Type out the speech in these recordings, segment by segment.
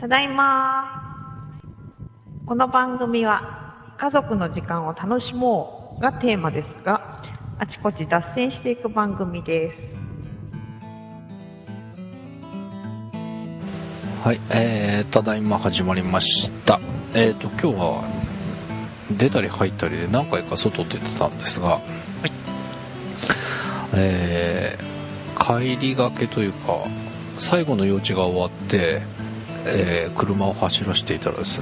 ただいま。この番組は家族の時間を楽しもうがテーマですが、あちこち脱線していく番組です。 はい、ただいま始まりました。今日は出たり入ったりで何回か外出てたんですが、はい、帰りがけというか最後の用事が終わって、車を走らせていたらですね、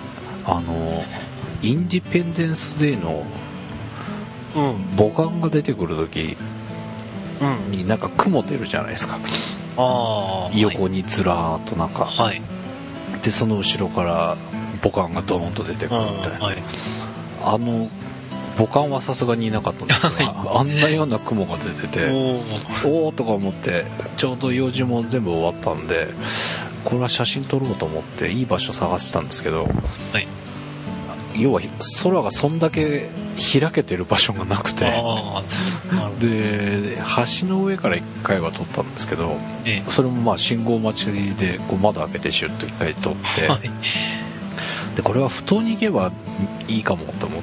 インディペンデンスデーの母艦が出てくる時になんか雲出るじゃないですか。横にずらーっとなんか、はい、でその後ろから母艦がドーンと出てくるみたいな、はい、母艦はさすがにいなかったんですが、はい、あんなような雲が出てておーとか思って、ちょうど用事も全部終わったんでこれは写真撮ろうと思っていい場所探してたんですけど、はい、要は空がそんだけ開けてる場所がなくて、で橋の上から1回は撮ったんですけど、それもまあ信号待ちでこう窓開けてシュッと1回撮って、はい、でこれはふ頭に行けばいいかもと思って、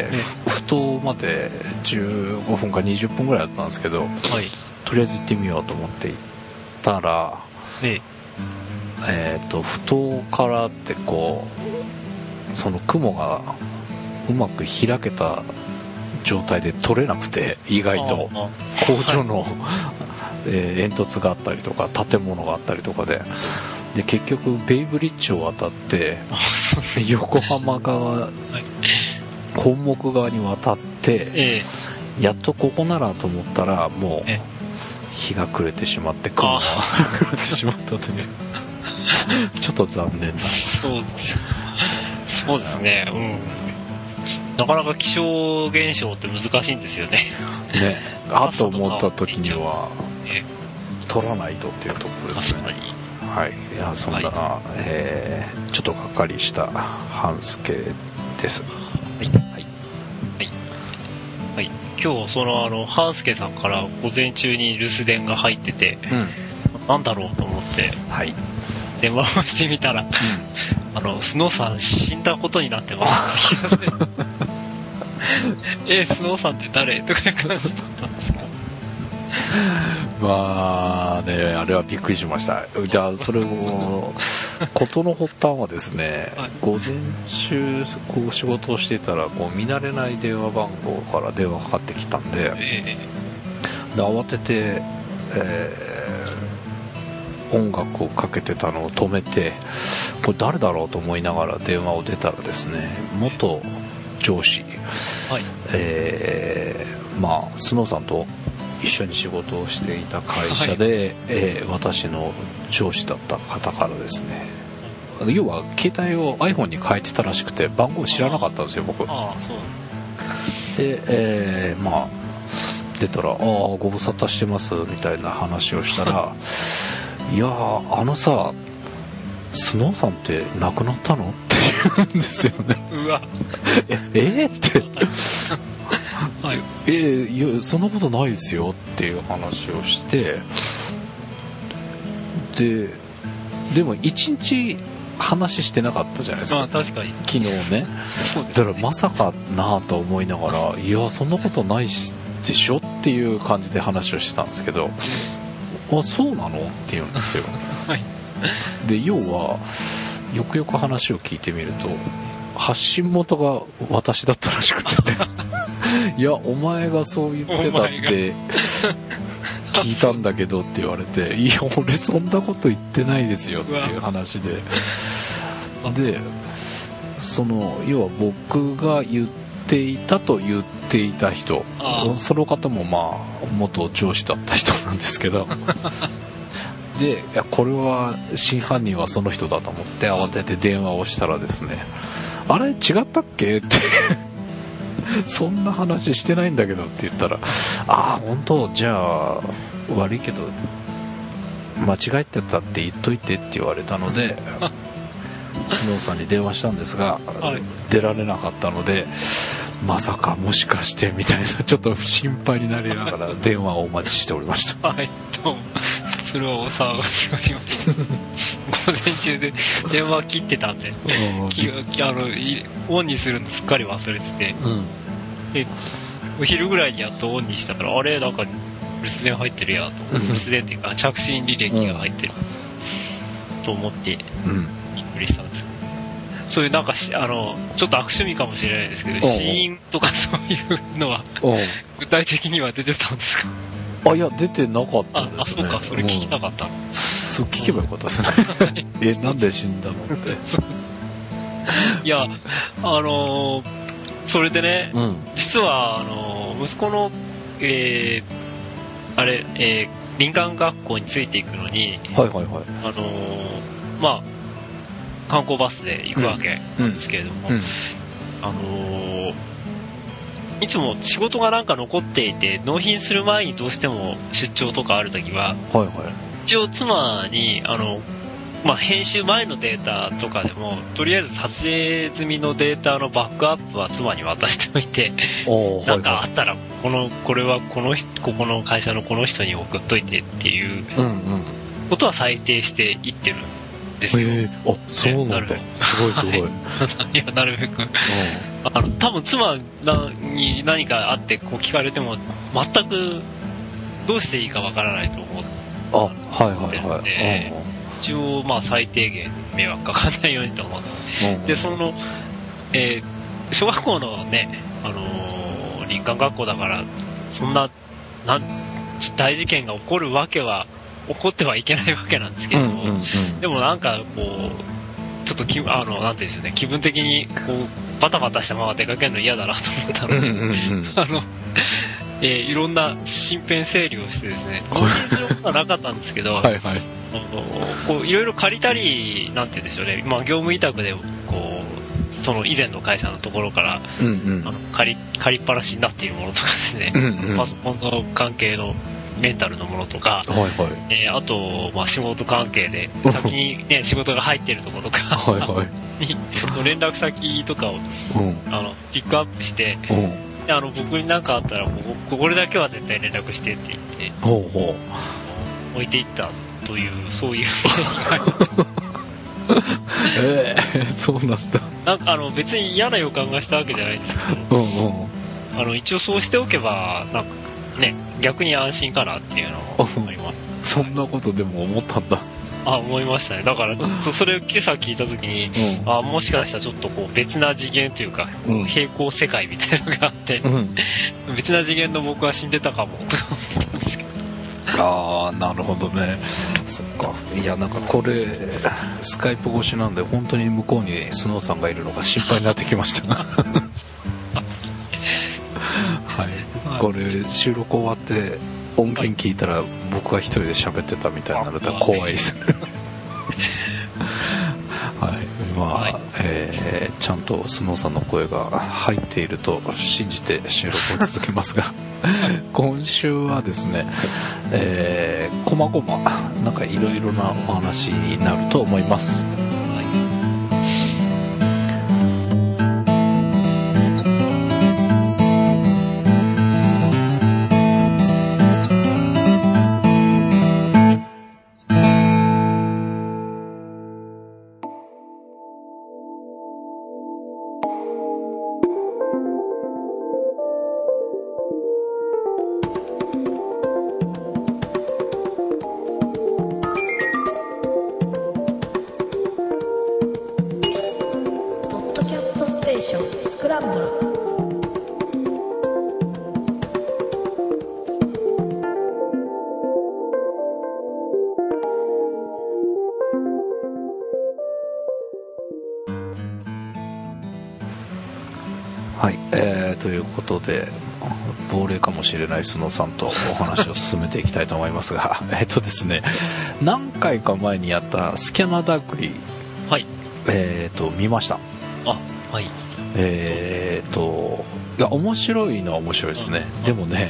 ふ頭まで15分か20分ぐらいだったんですけど、はい、とりあえず行ってみようと思って行ったら、ふ頭からってこうその雲がうまく開けた状態で撮れなくて、意外と工場の、煙突があったりとか建物があったりとかで結局ベイブリッジを渡って横浜側、本木側に渡って、やっとここならと思ったらもう日が暮れてしまって雲が暮れてしまったというちょっと残念な。 そうですね、なかなか気象現象って難しいんですよね。ね、 と思った時には撮らないとっていうところですね。確かに。はい、いやそんな、はい、ちょっとがっかりした半助です。はい、はいはいはい、今日その半助さんから午前中に留守電が入ってて、なんだろうと思って、はい、電話をしてみたら、スノーさん死んだことになってますスノーさんって誰とかいう感じだったんですけど、 まあね、あれはびっくりしました。じゃあそれも事の発端はですね、はい、午前中こう仕事をしていたらこう見慣れない電話番号から電話かかってきたんで、で慌てて、音楽をかけてたのを止めて、これ誰だろうと思いながら電話を出たらですね、元上司、はい、まあスノーさんと一緒に仕事をしていた会社で、はい、私の上司だった方からですね、要は携帯を iPhone に変えてたらしくて番号知らなかったんですよ僕。で、まあ出たらご無沙汰してますみたいな話をしたらいやさスノーさんって亡くなったのって言うんですよね。うわってはい、いやそんなことないですよっていう話をして、でも一日話してなかったじゃないですか。 確かに昨日ね。だからまさかなと思いながら、いやそんなことないでしょっていう感じで話をしてたんですけど、そうなのって言うんですよ。はい。で要はよくよく話を聞いてみると発信元が私だったらしくていやお前がそう言ってたって聞いたんだけどって言われて、いや俺そんなこと言ってないですよっていう話で、でその要は僕が言っていたと言っていた人、その方もまあ元上司だった人なんですけどで、いやこれは真犯人はその人だと思って慌てて電話をしたらですね、あれ違ったっけってそんな話してないんだけどって言ったら、本当じゃあ悪いけど間違えてたって言っといてって言われたのでスノーさんに電話したんですが、出られなかったので、まさかもしかしてみたいなちょっと心配になりながら電話をお待ちしておりました。 はい、どうもそれはお騒がせをしました。午前中で電話切ってたんで、オンにするのすっかり忘れてて、で、お昼ぐらいにやっとオンにしたから、あれ、なんか、留守電入ってるやと。留守電っていうか、着信履歴が入ってる。と思って、びっくりしたんですけど。そういうなんかちょっと悪趣味かもしれないですけど、死因とかそういうのは、具体的には出てたんですか？ いや、出てなかったですね。 そうか、それ聞きたかった。 そう聞けばよかったですね。なんで死んだのって。 いや、それでね、実は、息子の、林間学校についていくのに、まあ、観光バスで行くわけなんですけれども、いつも仕事がなんか残っていて、納品する前にどうしても出張とかあるときは、一応妻に、編集前のデータとかでも、とりあえず撮影済みのデータのバックアップは妻に渡しておいて、なんかあったら、これはここの会社のこの人に送っといてっていうことは最低していってるんですよ。 そうなんだ。すごいすごい。 いや、なるべく。多分妻に何かあってこう聞かれても、全くどうしていいかわからないと思ってるので、一応、最低限迷惑かかんないようにと思って。で、小学校のね、林間学校だから、そんな、大事件が起こるわけは、起こってはいけないわけなんですけども、でもなんか、こう、ちょっとなんていうんですね、気分的に、こう、バタバタしたまま出かけるの嫌だなと思ったので、いろんな身辺整理をしてですね、納品することはなかったんですけど、こういろいろ借りたり、なんて言うんでしょうね、業務委託で、こう、その以前の会社のところから、借りっぱなしになっているものとかですね、パソコンの関係のメンタルのものとか、あと、仕事関係で、先にね、仕事が入っているところとか、に、連絡先とかを、ピックアップして、僕に何かあったら、これだけは絶対連絡してって言って、置いていったという、そういうそうなんだ。 なんか別に嫌な予感がしたわけじゃないんですけど、一応そうしておけば、なんかね、逆に安心かなっていうのを思います。 そんなことでも思ったんだ。 思いましたね。だからずっとそれを今朝聞いたときに、もしかしたらちょっとこう別な次元というか、平行世界みたいなのがあって、別な次元の僕は死んでたかもとか思ったんですけど。 なるほどね。そっか。いや、なんかこれ、スカイプ越しなんで、本当に向こうにスノーさんがいるのが心配になってきましたが。これ、収録終わって、音源聞いたら僕が一人で喋ってたみたいになると怖いですね。ちゃんとスノーさんの声が入っていると信じて収録を続けますが、今週はですね、こまごまなんかいろいろなお話になると思います。ということで、亡霊かもしれないスノーさんとお話を進めていきたいと思いますが、ですね、何回か前にやったスキャナダグリ、見ました。いや、面白いのは面白いですね。でもね、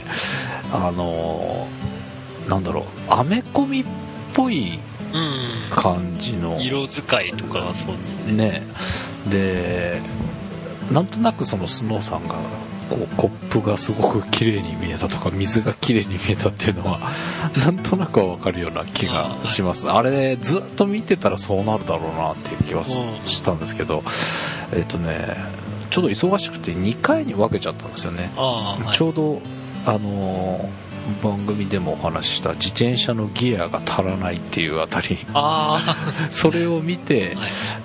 なんだろう、アメコミっぽい感じの、 色使いとかがそうですね。 で、なんとなくそのスノーさんがコップがすごく綺麗に見えたとか水が綺麗に見えたっていうのはなんとなくは分かるような気がします。あれずっと見てたらそうなるだろうなっていう気はしたんですけど、ちょうど忙しくて2回に分けちゃったんですよね。ちょうど番組でもお話しした自転車のギアが足らないっていうあたりそれを見て、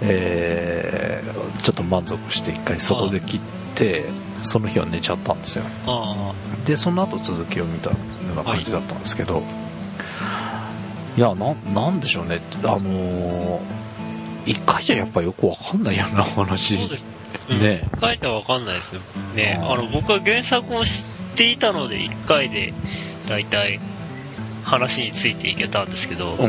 ちょっと満足して1回そこで切ってその日は寝ちゃったんですよ。でその後続きを見たような感じだったんですけど、いやなんでしょうね、1回じゃやっぱよくわかんないような話。 そうですね。1回じゃわかんないですよね。僕は原作を知っていたので1回でだいたい話についていけたんですけど、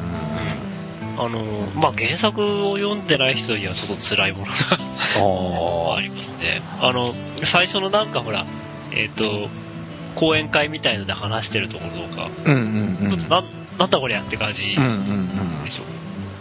原作を読んでない人にはちょっと辛いものがありますね。最初のなんかほら、講演会みたいので話してるところとか、ちょっとなんだこりゃって感じでしょ。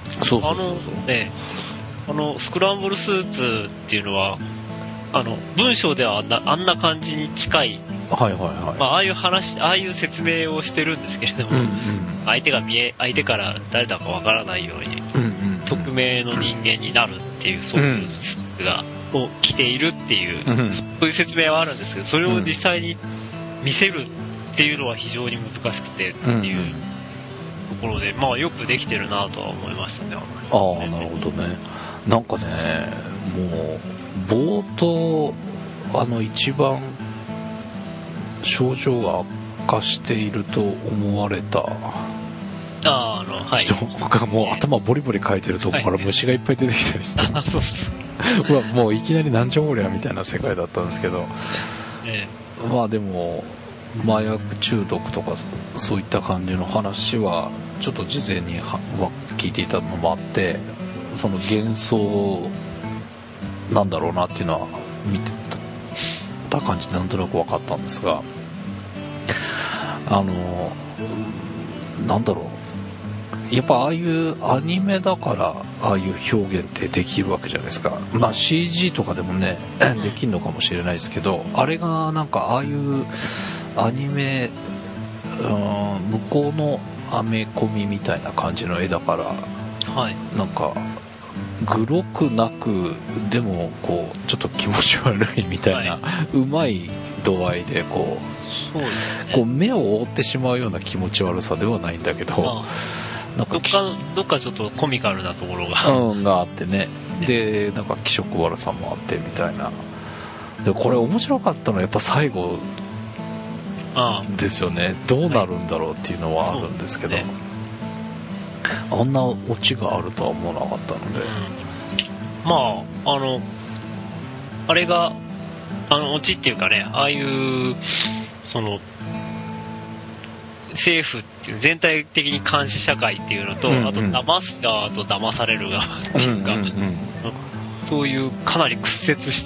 スクランブルスーツっていうのは文章ではあんな感じに近い、ああいう説明をしてるんですけれども、相手から誰だかわからないように、匿名の人間になるっていう、そういうスーツを着ているっていう、そういう説明はあるんですけど、それを実際に見せるっていうのは非常に難しくてっていうところで、よくできてるなとは思いましたね。 なるほどね。なんかね、もう冒頭一番症状が悪化していると思われた人がもう頭ボリボリかいてるとこから虫がいっぱい出てきたりして、もういきなりなんじゃこりゃみたいな世界だったんですけど、でも麻薬中毒とかそういった感じの話はちょっと事前に聞いていたのもあって、その幻想なんだろうなっていうのは見てた感じでなんとなく分かったんですが、なんだろう、やっぱああいうアニメだからああいう表現ってできるわけじゃないですか。CG とかでもねできるのかもしれないですけど、あれがなんかああいうアニメ、向こうのアメコミみたいな感じの絵だから、なんかグロくなくでもこうちょっと気持ち悪いみたいな、うまい度合いでこう目を覆ってしまうような気持ち悪さではないんだけど、なんかどっかちょっとコミカルなところがあってね、でなんか気色悪さもあってみたいな。でこれ面白かったのはやっぱ最後ですよね。どうなるんだろうっていうのはあるんですけど、あんなオチがあるとは思わなかったので、 あれがオチっていうかね、ああいうその政府っていう全体的に監視社会っていうのと、あと騙す側と騙される側っていうか、そういうかなり屈折した、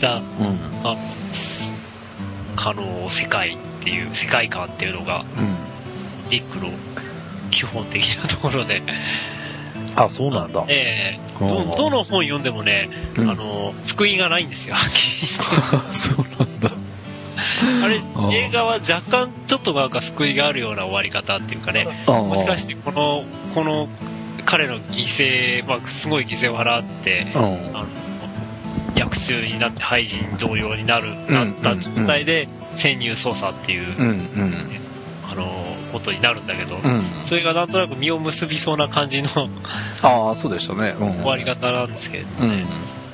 世界っていう世界観っていうのが、ディックの基本的なところで、 そうなんだ。 どの本読んでもね、救いがないんですよ。 そうなんだ。 あれ、映画は若干ちょっとなんか救いがあるような終わり方っていうかね、もしかしてこの彼の犠牲、すごい犠牲を払って、薬中になって廃人同様になった状態で潜入捜査っていう、ことになるんだけど、それがなんとなく実を結びそうな感じのそうでしたね、 終わり方なんですけれどね、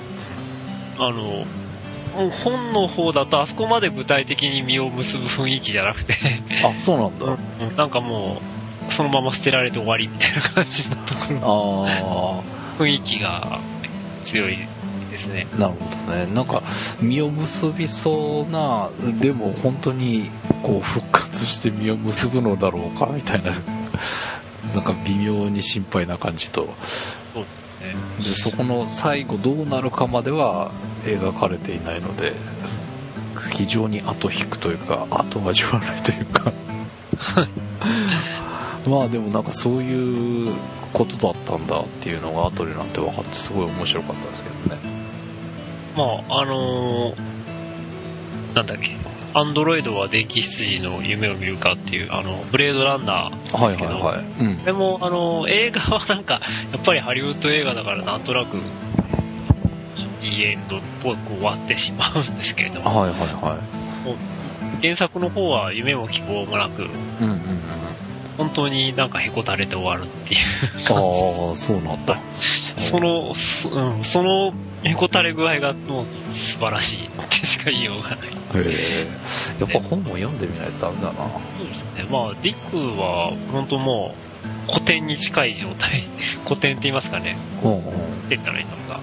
本の方だとあそこまで具体的に実を結ぶ雰囲気じゃなくてそうなんだ、 なんかもうそのまま捨てられて終わりみたいな感じのところ、雰囲気が強いですね。 なるほどね。なんか実を結びそうな、でも本当にこう復活して実を結ぶのだろうかみたいな、なんか微妙に心配な感じと、 そうですね。 でそこの最後どうなるかまでは描かれていないので、非常に後引くというか後味悪いというかでもなんかそういうことだったんだっていうのが後になって分かってすごい面白かったですけどね。 なんだっけ、アンドロイドは電気羊の夢を見るかっていう、ブレードランナーですけど、 はいはいはい。 でも、映画はなんか、やっぱりハリウッド映画だからなんとなく、ハッピーエンドっぽく終わってしまうんですけれども、 はいはいはい。 もう原作の方は夢も希望もなく、本当になんかへこたれて終わるっていう感じ。 ああ、そうなんだ。 そのへこたれ具合がもう素晴らしいってしか言いようがない。 やっぱ本も読んでみないとダメだな。 そうですね。まあ、ディックは本当もう古典に近い状態。古典って言いますかね。って言ったらいいのか。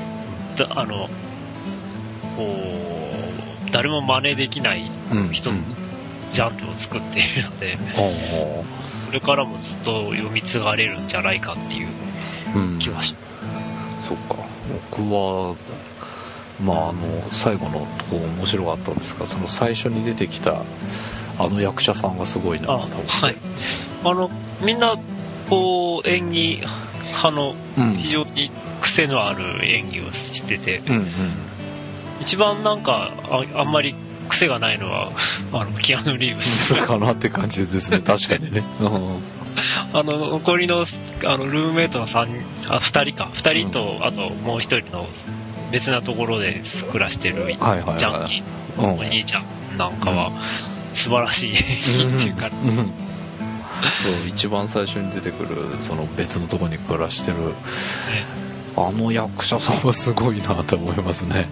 誰も真似できない一つジャンルを作っているので、これからもずっと読み継がれるんじゃないかっていう気はします。 そうか。僕は、最後のとこ面白かったんですが、その最初に出てきた役者さんがすごいなと思って。 はい。みんな、演技派の非常に癖のある演技をしてて、一番なんかあんまり癖がないのはキアヌ・リーブスかなって感じですね。確かにね。 残りのルームメイトの2人と、あともう一人の別なところで暮らしてるジャンキーのお兄ちゃんなんかは素晴らしいっていうか、 一番最初に出てくるその別のところに暮らしてる、役者さんはすごいなと思いますね。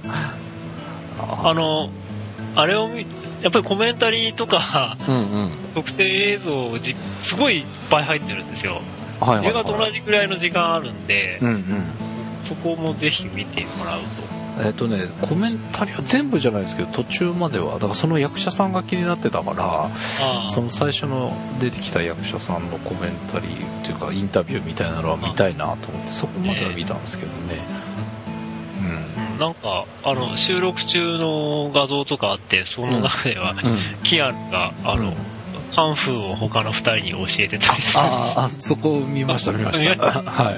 あれをやっぱりコメンタリーとか、特定映像すごいいっぱい入ってるんですよ。映画と同じくらいの時間あるんで、そこもぜひ見てもらうと。 コメンタリーは全部じゃないですけど、途中までは、だからその役者さんが気になってたから、その最初の出てきた役者さんのコメンタリーっていうか、インタビューみたいなのは見たいなと思って、そこまでは見たんですけどね。 なんか、収録中の画像とかあって、その中では、キアヌが、カンフーを他の二人に教えてたりする。 そこ見ました。はい。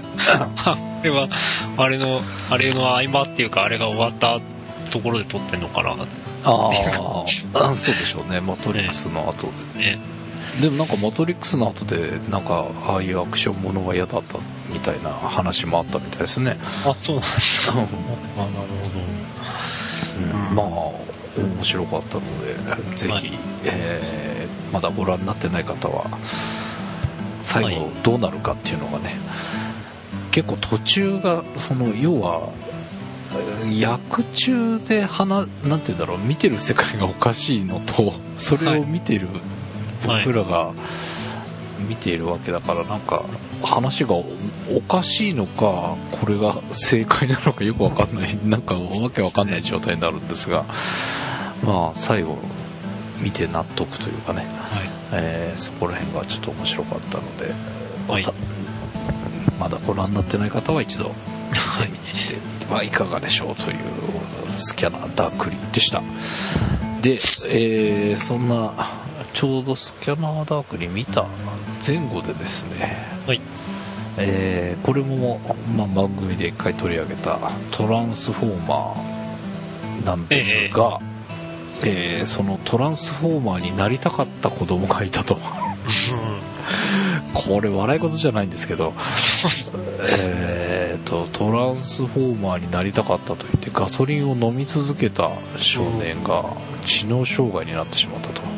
では、あれの合間っていうか、あれが終わったところで撮ってんのかなって。 そうでしょうね。マトリックスの後で。でもなんかマトリックスの後で、なんか、ああいうアクションものが嫌だったみたいな話もあったみたいですね。 そうなんですか。なるほど。面白かったので、ぜひ、まだご覧になってない方は、最後どうなるかっていうのがね、結構途中が、要は、役中でなんて言うんだろう、見てる世界がおかしいのと、それを見てる、僕らが見ているわけだから、なんか話がおかしいのかこれが正解なのかよくわかんない、なんかわけわかんない状態になるんですが、最後見て納得というかね、そこら辺がちょっと面白かったので、まだご覧になってない方は一度見てみてはいかがでしょうというスキャナーダークリでした。で、そんなちょうどスキャナーダークリ見た前後でですね、これも、番組で一回取り上げたトランスフォーマーなんですが、そのトランスフォーマーになりたかった子供がいたとこれ笑い事じゃないんですけどトランスフォーマーになりたかったと言ってガソリンを飲み続けた少年が知能障害になってしまったと、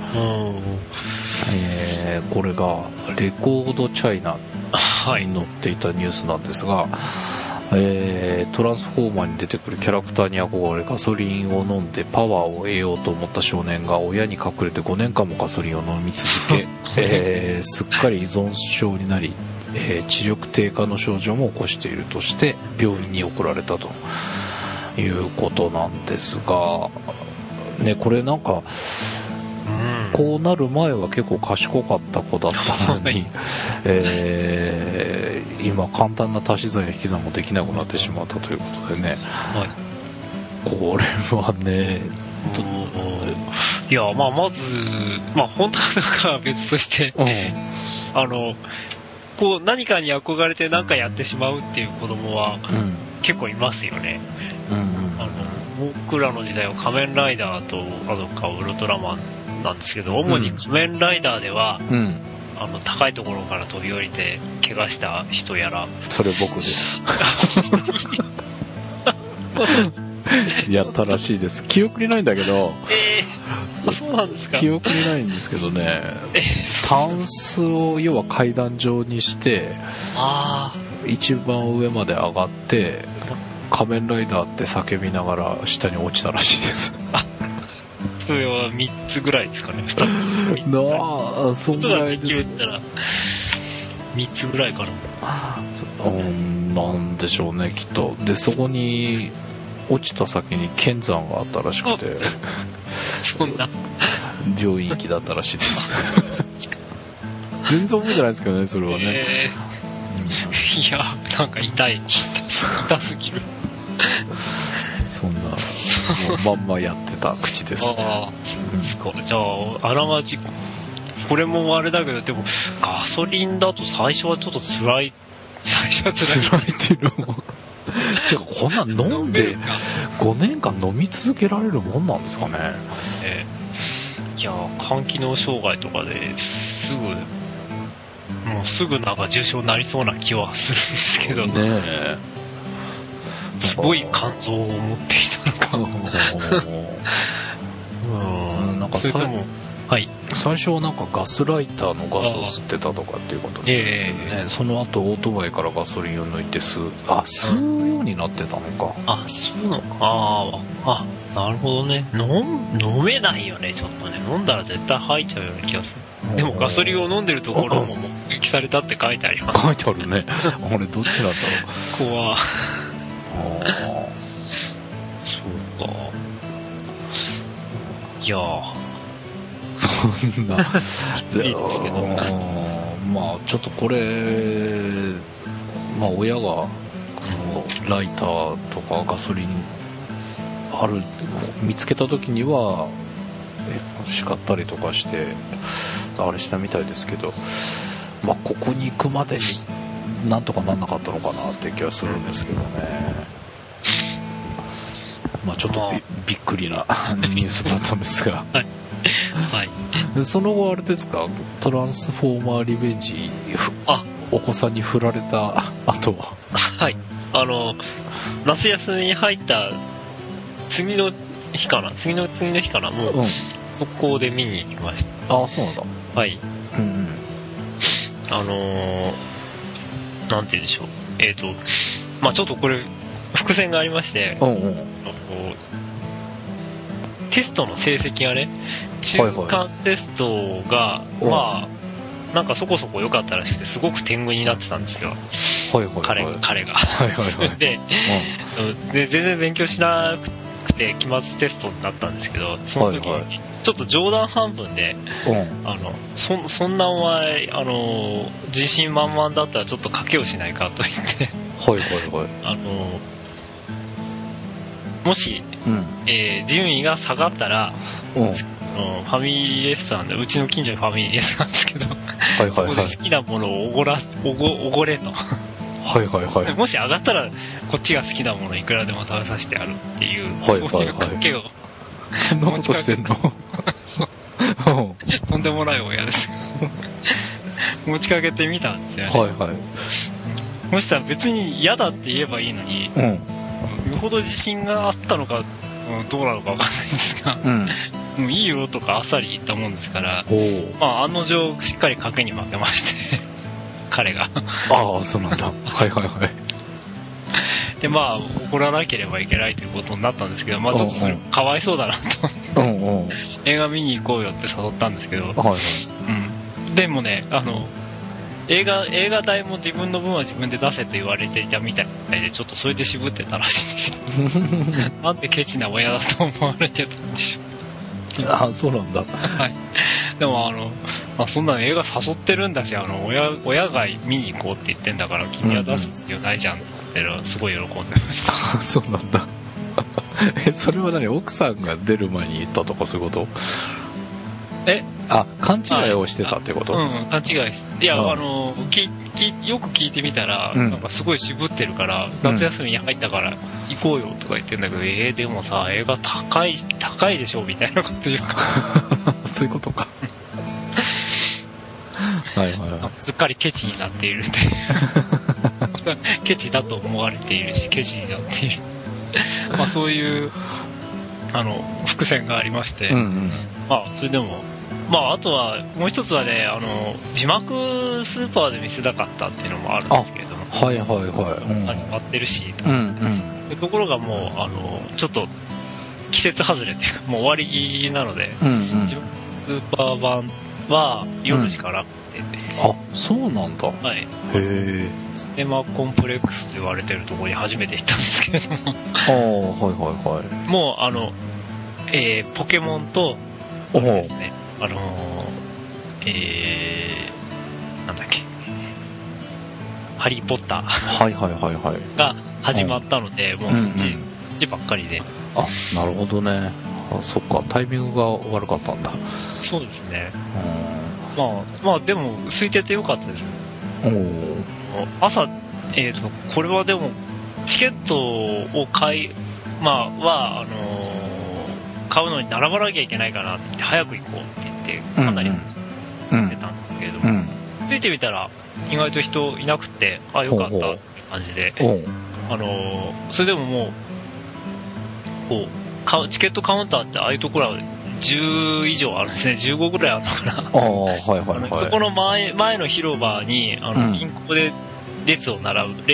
これがレコードチャイナに載っていたニュースなんですが、トランスフォーマーに出てくるキャラクターに憧れガソリンを飲んでパワーを得ようと思った少年が親に隠れて5年間もガソリンを飲み続け、すっかり依存症になり、知力低下の症状も起こしているとして病院に送られたということなんですが、ね、これなんかこうなる前は結構賢かった子だったのに、今簡単な足し算や引き算もできなくなってしまったということでね、これはね、 いや、まず、本当は別として、こう何かに憧れて何かやってしまうっていう子供は結構いますよね。 僕らの時代は仮面ライダーとあとかウルトラマンなんですけど、主に仮面ライダーでは、高いところから飛び降りて怪我した人やら、 それ僕ですやったらしいです。記憶にないんだけど、 そうなんですか。 記憶にないんですけどね、タンスを要は階段状にして、一番上まで上がって仮面ライダーって叫びながら下に落ちたらしいです。 それは3つぐらいですかね。2つなあ、そんぐらいです。 言ったら3つぐらいかな。 なんでしょうね、きっと。で、そこに落ちた先に剣山があったらしくて、 そんな病院行きだったらしいです。全然覚えてないですけどね、それはね。 いや、なんか痛すぎる。 そんな、もうまんまやってた口です。 じゃあ、あらまじ、これもあれだけど、でも、ガソリンだと最初はちょっと辛い。最初は辛いっていうのも。てか、こんなん飲んで、5年間飲み続けられるもんなんですかね。 いや、肝機能障害とかですぐ、もうすぐなんか重症になりそうな気はするんですけどね。すごい肝臓を持っていたのか。 なんか最初はなんかガスライターのガスを吸ってたとかっていうことですよね。その後オートバイからガソリンを抜いて吸うようになってたのか。 そうなのか。なるほどね。飲めないよね、ちょっとね。飲んだら絶対吐いちゃうような気がする。でもガソリンを飲んでるところも目撃されたって書いてあります。 書いてあるね。あれどっちなんだろう。 怖そうか。いやそんな。いいですけど。 まあちょっとこれ、まあ親がライターとかガソリン見つけた時には叱ったりとかしてあれしたみたいですけど、まあここに行くまでになんとかなんなかったのかなって気はするんですけどね。まあちょっとびっくりなニュースだったんですが。 はい。 その後あれですか、トランスフォーマーリベンジ、お子さんに振られた後は。 はい。夏休みに入った次の日かな、もう、速攻で見に行きました。 そうなんだ。 はい。なんて言うんでしょう。まあちょっとこれ、伏線がありまして、テストの成績がね、中間テストが、まあ、なんかそこそこ良かったらしくて、すごく天狗になってたんですよ。彼が。で、全然勉強しなくて、期末テストになったんですけど、その時に、ちょっと冗談半分で、そんなお前、自信満々だったらちょっと賭けをしないかと言って、もし、順位が下がったら、ファミリーレストランで、うちの近所にファミリーレストランですけど、そこで好きなものをおごれと。もし上がったら、こっちが好きなものいくらでも食べさせてやるっていう、そういう賭けを。 そんなことしてんの？ とんでもない親です。持ちかけてみたんですよね。そしたら別に嫌だって言えばいいのに、よほど自信があったのか、どうなのかわかんないんですが、もういいよとかあっさり言ったもんですから、まあ案の定しっかり賭けに負けまして、彼が。 そうなんだ。 で、まあ怒らなければいけないということになったんですけど、まあちょっとそれかわいそうだなと思って、映画見に行こうよって誘ったんですけど、でもね、映画代も自分の分は自分で出せと言われていたみたいで、ちょっとそれで渋ってたらしいんですけど、なんてケチな親だと思われてたんでしょう。 そうなんだ。 でもそんなの映画誘ってるんだし、親が見に行こうって言ってんだから君は出す必要ないじゃんって言ってすごい喜んでました。 そうなんだ。それは何、奥さんが出る前に言ったとかそういうこと？ 勘違いをしてたってこと？ 勘違いして。いや、よく聞いてみたら、なんかすごい渋ってるから、夏休みに入ったから行こうよとか言ってんだけど、でもさ、映画高いでしょみたいなこと言うから。 そういうことか。はいはいはい。 すっかりケチになっているって。ケチだと思われているし、ケチになっている。まあそういう、伏線がありまして、それでも、あとは、もう一つはね、字幕スーパーで見せたかったっていうのもあるんですけれども、 はいはいはい。 始まってるし、ところがもう、ちょっと、季節外れっていうか、もう終わりなので、字幕スーパー版は夜しかなくて、 そうなんだ。 はい。 へえ。 シネマコンプレックスと言われてるところに初めて行ったんですけれども、 はいはいはい。 もうポケモンと、ですね、なんだっけ、ハリーポッターはいはいはいはい。 が始まったので、もうそっちばっかりで。 なるほどね。そっか、タイミングが悪かったんだ。 そうですね。まあでも、空いててよかったです。朝、これはでも、チケットを買うのに並ばなきゃいけないかなって、早く行こうって言って、かなり出たんですけれども、ついてみたら、意外と人いなくて、よかったって感じで、それでももう、チケットカウンターってああいうところは10以上あるんですね。15ぐらいあるのかな。 はいはいはい。 そこの前の広場に、銀行で列を、こう、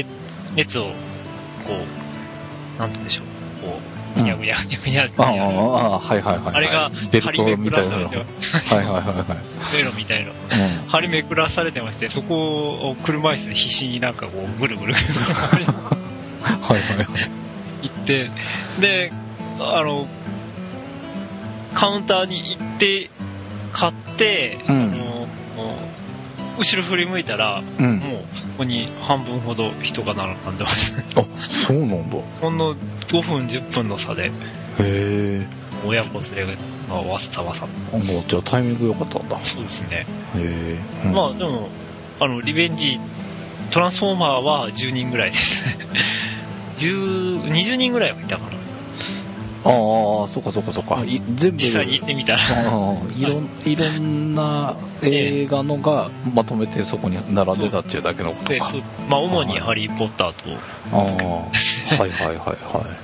なんて言うんでしょう、こう、にゃぐにゃぐにゃぐにゃ。 はいはいはい。 あれが、 ベルトみたいなの。はいはいはいはい。 ベロみたいな。張り巡らされてまして、そこを車椅子で必死になんかこう、ぐるぐるはいはいはい。行って、で、カウンターに行って、買って、後ろ振り向いたら、もうそこに半分ほど人が並んでましたね。 そうなんだ。 ほんの5分、10分の差で。親子連れがわっさわさ。 じゃあタイミング良かったんだ。 そうですね。 でも、リベンジ、トランスフォーマーは10人ぐらいですね。20人ぐらいはいたかな。 そうかそうかそうか。全部。 実際に行ってみたら。 いろんな映画のがまとめてそこに並んでたっていうだけのことか。 主にハリー・ポッターと。 はいはいはいはい。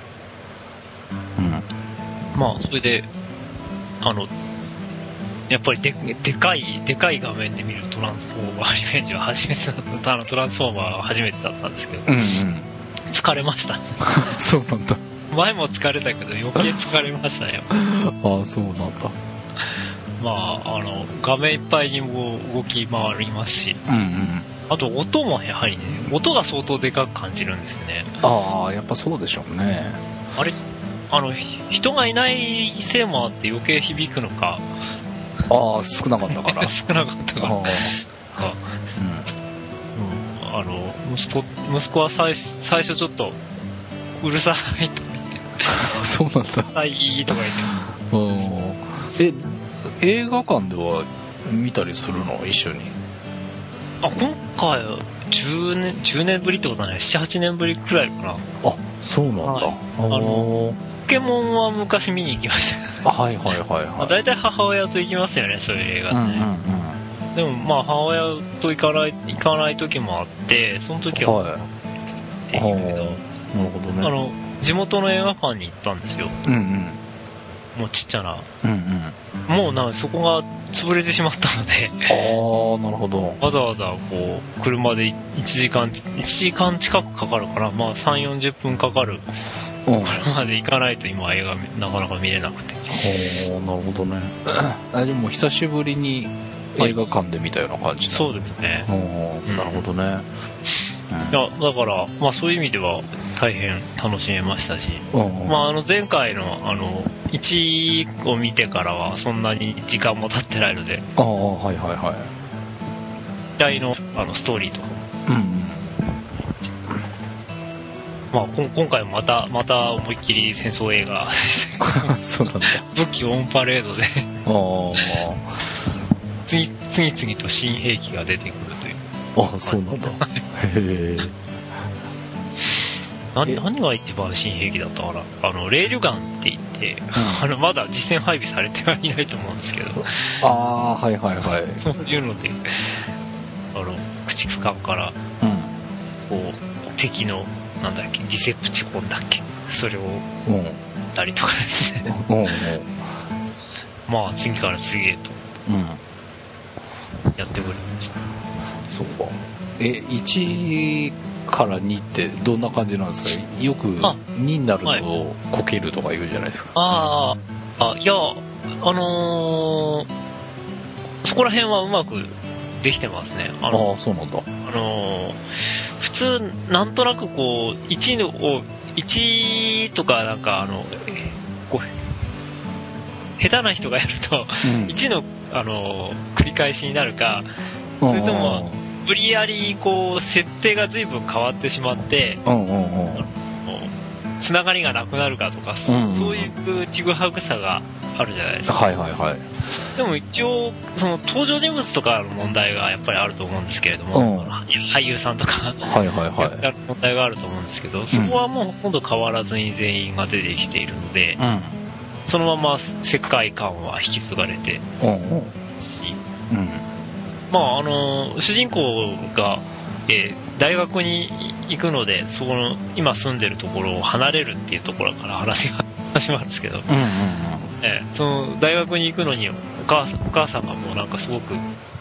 それで、やっぱりでかい画面で見るトランスフォーマーリベンジは初めてだった、トランスフォーマーは初めてだったんですけど、疲れました。 そうなんだ。 前も疲れたけど余計疲れましたね。 そうなんだ。 画面いっぱいにも動き回りますし、あと音もやはりね、音が相当でかく感じるんですよね。 やっぱそうでしょうね。 あれ、人がいないせいもあって余計響くのか。 少なかったから。 少なかったから。息子は最初ちょっと、うるさいとか言って。 そうなんだ。 とか言って。 映画館では見たりするの一緒に？ 今回は10年ぶりってことはね、7、8年ぶりくらいかな。 そうなんだ。 ポケモンは昔見に行きました。 はいはいはいはい。 だいたい母親と行きますよね、そういう映画って。でも母親と行かない時もあって、その時は、っていうけど、 なるほどね。 地元の映画館に行ったんですよ。もうちっちゃな。もうそこが潰れてしまったので。 なるほど。 わざわざこう、車で1時間近くかかるから、3、40分かかる。車で行かないと今映画なかなか見れなくて。 なるほどね。でも久しぶりに映画館で見たような感じ。 そうですね。 なるほどね。 いや、だから、そういう意味では大変楽しめましたし、前回の1を見てからはそんなに時間も経ってないので、 はいはいはい。 期待のストーリーとかも。 まあ、今回もまた思いっきり戦争映画そうなんだ。 武器オンパレードで次々と新兵器が出てくるという。 あ、そうなんだ。へ何が一番新兵器だったかな。レールガンって言って、まだ実戦配備されてはいないと思うんですけど。 ああ、はいはいはい。 そういうので、駆逐艦から、こう、敵の、なんだっけ、ディセプチコンだっけ、それを、撃ったりとかですね。まあ、次から次へと、やってくれました。 そうか。1から2ってどんな感じなんですか？よく2になるとこけるとか言うじゃないですか。 いや、そこら辺はうまくできてますね。 そうなんだ。 普通、なんとなくこう、1とかなんかこう、下手な人がやると、1の、繰り返しになるか、それとも、無理やりこう設定が随分変わってしまって、つながりがなくなるかとか、そういうちぐはぐさがあるじゃないですか。 はいはいはい。 でも一応その登場人物とかの問題がやっぱりあると思うんですけれども、俳優さんとか役者の問題があると思うんですけど、そこはもうほとんど変わらずに全員が出てきているので、そのまま世界観は引き継がれてし、まあ主人公が、大学に行くので、そこの今住んでるところを離れるっていうところから話が始まるんですけど、その大学に行くのにお母さんがもうなんかすごく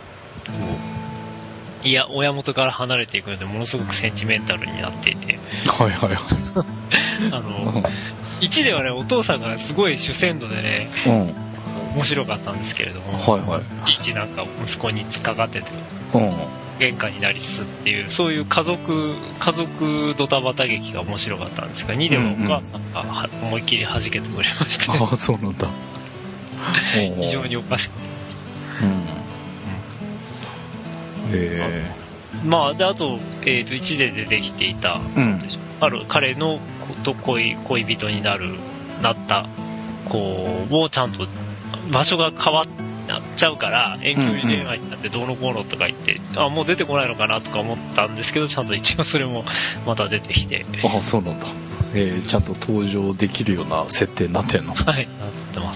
親元から離れていくのでものすごくセンチメンタルになっていて、1ではね、お父さんがすごい主戦度でね、面白かったんですけれども、いちいちなんか息子に突っかかってて、喧嘩になりつつっていう、そういう家族ドタバタ劇が面白かったんですが、2ではお母さんが思いっきり弾けてくれまして、 そうなんだ。 非常におかしかった。まあ、で、あと、1で出てきていた、彼の恋人になった子をちゃんと場所が変わっちゃうから遠距離恋愛になってどうのこうのとか言って、もう出てこないのかなとか思ったんですけど、ちゃんと一応それもまた出てきて、 そうなんだ。ちゃんと登場できるような設定になってんの？ はい、なってます。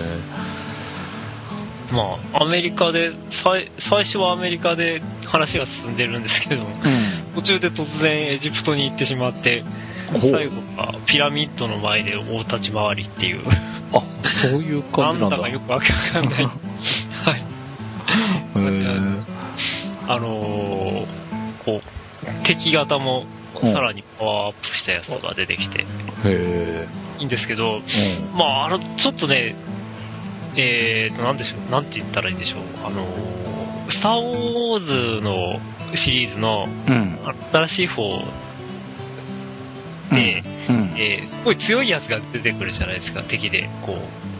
まあ、アメリカで、最初はアメリカで話が進んでるんですけども、途中で突然エジプトに行ってしまって、最後はピラミッドの前で大立ち回りっていう。そういう感じなんだ。なんだかよくわかんない。はい。こう、敵型もさらにパワーアップしたやつとか出てきて、いいんですけど、まあ、ちょっとね、なんて言ったらいいんでしょう。スター・ウォーズのシリーズの、新しい方で、すごい強いやつが出てくるじゃないですか、敵で。こう、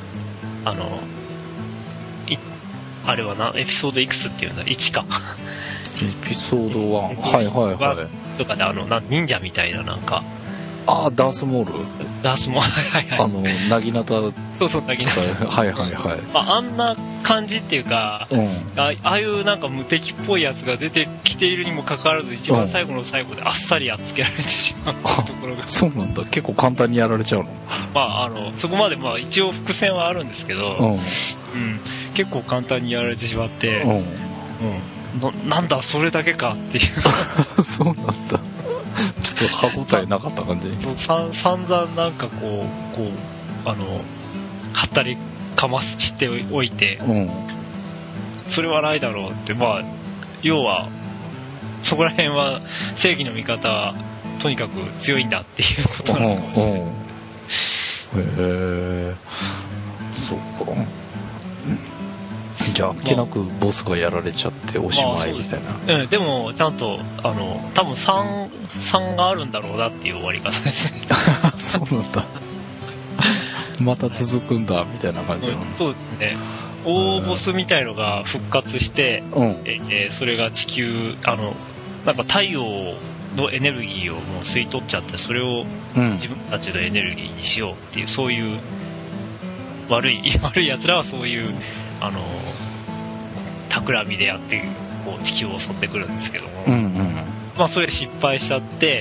あれはエピソードいくつっていうんだ？ 1 か。 エピソード1。 とかで忍者みたいななんか。 ダースモール。なぎなた。 そう、なぎなた。あんな感じっていうか、ああいうなんか無敵っぽいやつが出てきているにもかかわらず、一番最後の最後であっさりやっつけられてしまうところが。 そうなんだ。結構簡単にやられちゃうの？ まあ、そこまで一応伏線はあるんですけど、結構簡単にやられてしまって、なんだ、それだけかっていう。 そうなんだ。ちょっと歯応えなかった感じ。 散々なんかこう、はったりかますちっておいて、それはないだろうって、まあ、要は、そこら辺は正義の味方はとにかく強いんだっていうことなのかもしれないですね。 そうか。じゃあ、気なくボスがやられちゃっておしまいみたいな。 でも、ちゃんと、多分3があるんだろうなっていう終わり方ですね。 そうなんだ。また続くんだ、みたいな感じなの。 そうですね。大ボスみたいのが復活して、それが地球、なんか太陽のエネルギーをもう吸い取っちゃって、それを自分たちのエネルギーにしようっていう、そういう悪い奴らはそういう企みでやってこう地球を襲ってくるんですけども、まあそれ失敗しちゃって、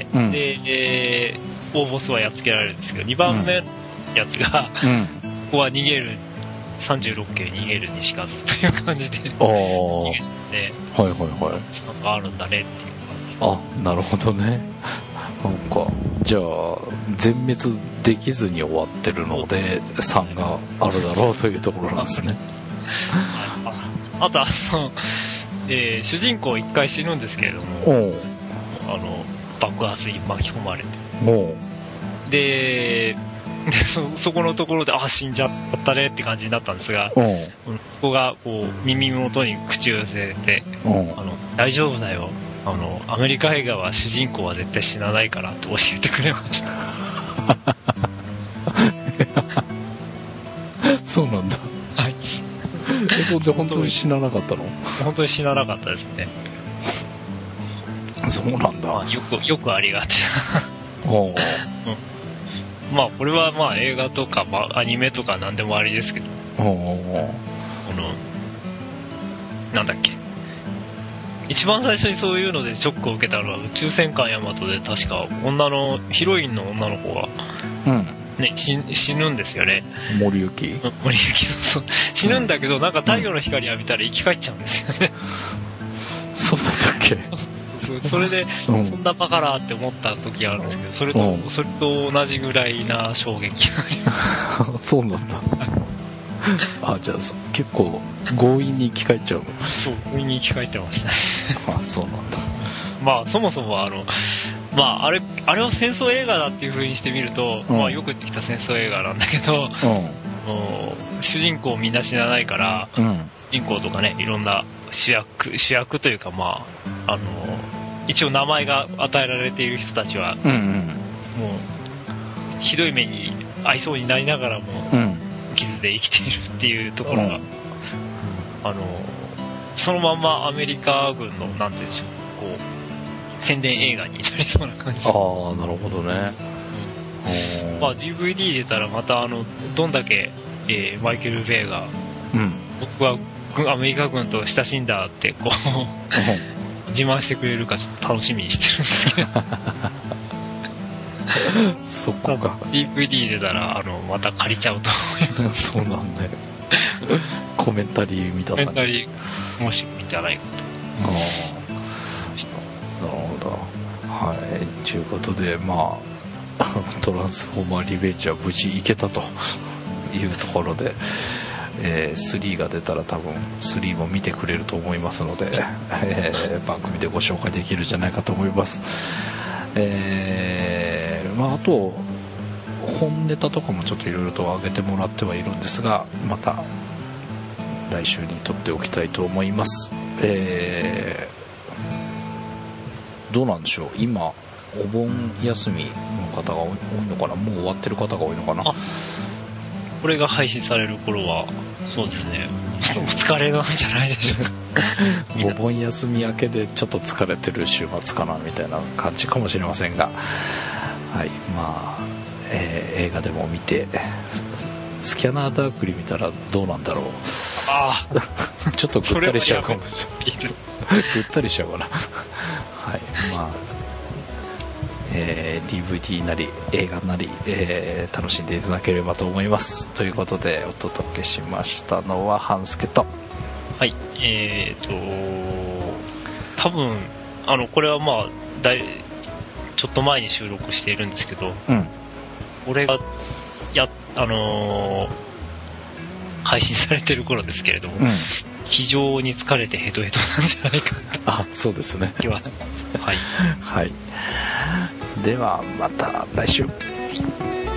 で、大ボスはやっつけられるんですけど、2番目のやつが、ここは逃げる、36系逃げるにしかずという感じで逃げちゃって、なんかあるんだねっていう感じです。 あ、なるほどね。なんかじゃあ全滅できずに終わってるので3があるだろうというところなんですね。 あと主人公1回死ぬんですけれども、爆発に巻き込まれて、でそこのところで死んじゃったねって感じになったんですが、そこがこう耳元に口を寄せて、大丈夫だよ、アメリカ映画は主人公は絶対死なないからって教えてくれました。 そうなんだ。 はい。 本当に死ななかったの？ 本当に死ななかったですね。 そうなんだ。 よくありがちな。まあこれはまあ映画とか、アニメとか何でもありですけど、なんだっけ、一番最初にそういうのでショックを受けたのは宇宙戦艦ヤマトで、確かヒロインの女の子が、ね、死ぬんですよね。 森雪そう死ぬんだけど、なんか太陽の光浴びたら生き返っちゃうんですよね。 そうだったっけ？ それで、そんなバカなって思った時があるんですけど、それと同じぐらいな衝撃があります。 そうなんだ。じゃあ結構強引に生き返っちゃうの？ そう、強引に生き返ってましたね。 そうなんだ。 まあそもそもあれは戦争映画だっていう風にしてみると、まあよくできた戦争映画なんだけど、主人公みんな死なないから、主人公とかね、いろんな主役というか、まあ一応名前が与えられている人たちは、もうひどい目に遭いそうになりながらも、傷で生きているっていうところが、そのまんまアメリカ軍のなんていうんでしょう、こう宣伝映画になりそうな感じ。 なるほどね。 まあ DVD 出たらまたどんだけ、マイケル・ベイが、僕はアメリカ軍と親しんだってこう自慢してくれるかちょっと楽しみにしてるんですけど。 そこか。 DVD 出たらまた借りちゃうと思います。 そうなんだよ。コメンタリー見たさに。 コメンタリーもし見たらいいかと。 なるほど。はい。ということで、まあトランスフォーマーリベンジは無事行けたというところで、3が出たら多分3も見てくれると思いますので、番組でご紹介できるんじゃないかと思います。あと本ネタとかもちょっといろいろと上げてもらってはいるんですが、また来週に撮っておきたいと思います。どうなんでしょう、今お盆休みの方が多いのかな、もう終わってる方が多いのかな。 これが配信される頃はそうですね、ちょっとお疲れなんじゃないでしょうか。 お盆休み明けでちょっと疲れてる週末かなみたいな感じかもしれませんが、はい、まあ、映画でも見て、スキャナーダークリ見たらどうなんだろう。ちょっとぐったりしちゃうかもしれない。ぐったりしちゃうかな。はい、まあ、DVD なり映画なり、楽しんでいただければと思います。ということでお届けしましたのは半助と、 はい、多分これはまあちょっと前に収録しているんですけど、俺が配信されてる頃ですけれども、非常に疲れてヘトヘトなんじゃないかと。 そうですね。 気はします。はい。 はい。ではまた来週。 はい。